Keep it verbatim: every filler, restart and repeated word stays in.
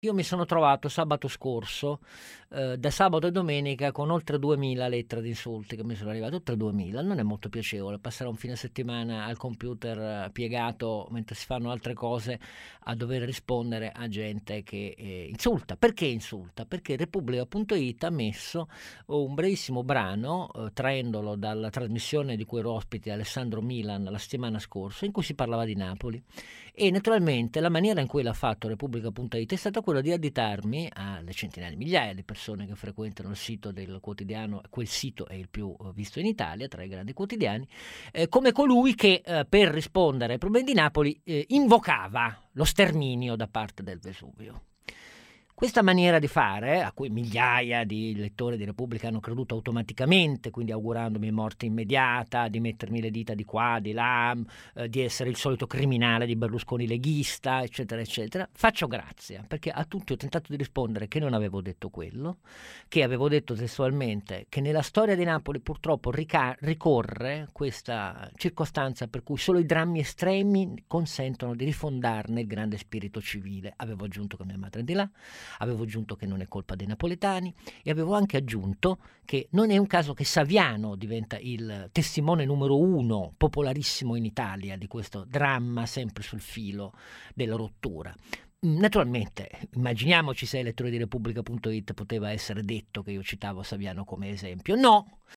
Io mi sono trovato sabato scorso, ehm, da sabato e domenica con oltre duemila lettere di insulti che mi sono arrivate, oltre duemila. Non è molto piacevole passare un fine settimana al computer eh, piegato mentre si fanno altre cose a dover rispondere a gente che, ehm, insulta. Perché insulta? Perché Repubblica punto it ha messo un brevissimo brano, uhm, traendolo dalla trasmissione di cui ero ospite, Alessandro Milan, la settimana scorsa, in cui si parlava di Napoli. E naturalmente la maniera in cui l'ha fatto Repubblica punto it è stata quella di additarmi alle centinaia di migliaia di persone che frequentano il sito del quotidiano. Quel sito è il più eh, visto in Italia tra i grandi quotidiani, eh, come colui che eh, per rispondere ai problemi di Napoli eh, invocava lo sterminio da parte del Vesuvio. Questa maniera di fare, a cui migliaia di lettori di Repubblica hanno creduto automaticamente, quindi augurandomi morte immediata, di mettermi le dita di qua, di là, eh, di essere il solito criminale di Berlusconi leghista, eccetera, eccetera, faccio grazia, perché a tutti ho tentato di rispondere che non avevo detto quello, che avevo detto testualmente che nella storia di Napoli purtroppo rica- ricorre questa circostanza per cui solo i drammi estremi consentono di rifondarne il grande spirito civile. Avevo aggiunto che mia madre è di là, avevo aggiunto che non è colpa dei napoletani e avevo anche aggiunto che non è un caso che Saviano diventa il testimone numero uno, popolarissimo in Italia, di questo dramma sempre sul filo della rottura. Naturalmente, immaginiamoci se ai lettori di Repubblica punto it poteva essere detto che io citavo Saviano come esempio. No,